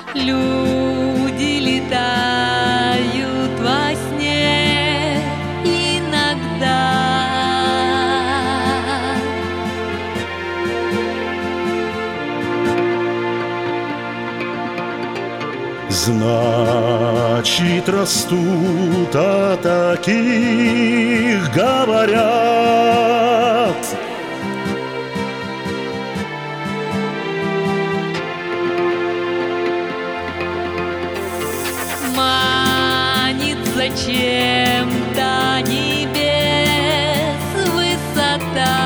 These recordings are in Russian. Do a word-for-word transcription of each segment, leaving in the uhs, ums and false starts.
Люди летают во сне иногда. Значит, растут, о таких говорят. Манит зачем-то небес высота.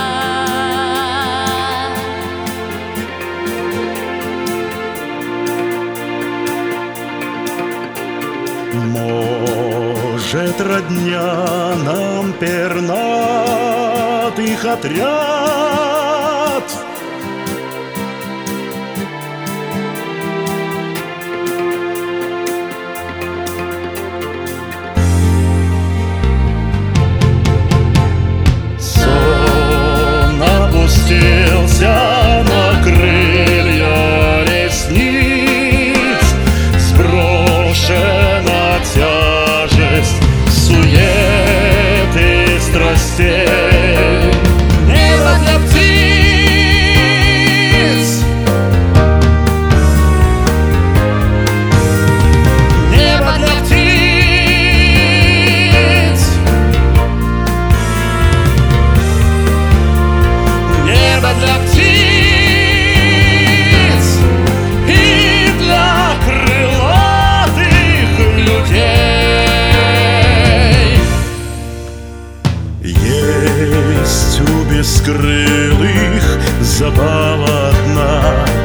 Может, родня нам пернатых отряд. Сон опустился на крылья ресниц, сброшена тяжесть сует и страстей. Небо для птиц, небо для птиц, небо для птиц и для крылатых людей. Есть у бескрылых забава одна.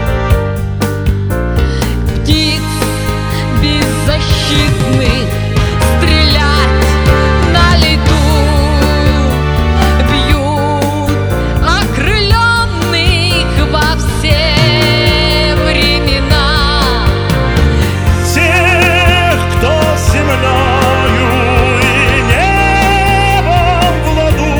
Птиц беззащитных стрелять на лету, бьют окрыленных во все времена. Тех, кто землею и небом в ладу,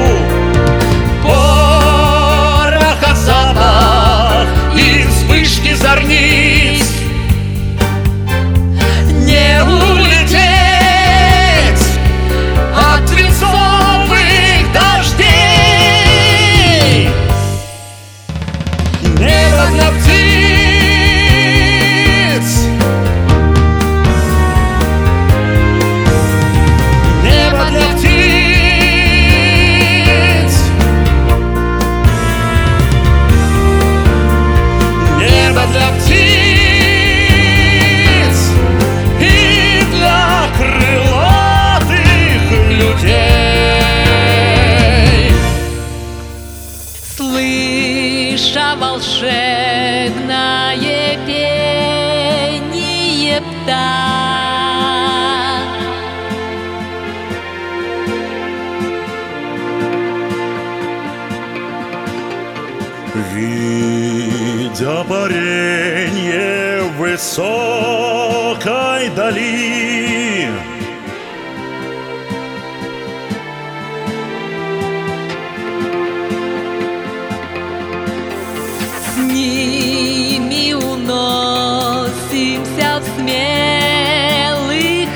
пороха запах и вспышки зорниц. Не улететь от свинцовых дождей. Небо для птиц, небо для птиц, небо для птиц и для крылатых людей. Слыша волшебное пение птах, Видя паренье в высокой дали, с ними уносимся в смелых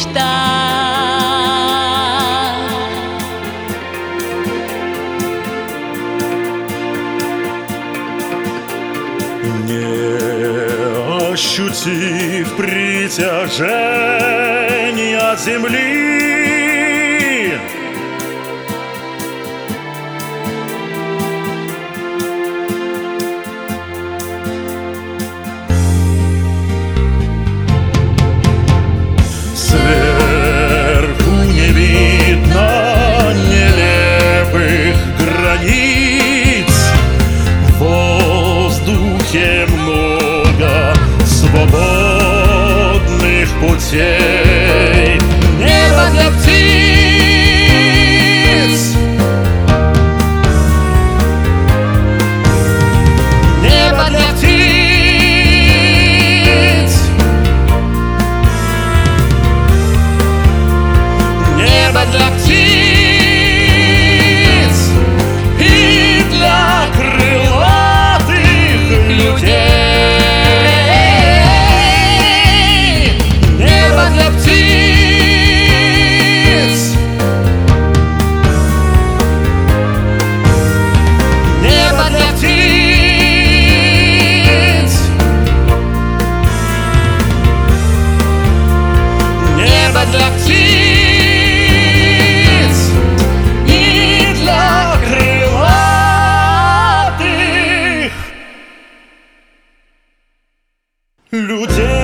мечтах. не ощутив притяжения земли. Сверху не видно нелепых границ, в воздухе много свободных путей. Небо для птиц, для птиц и для крылатых людей.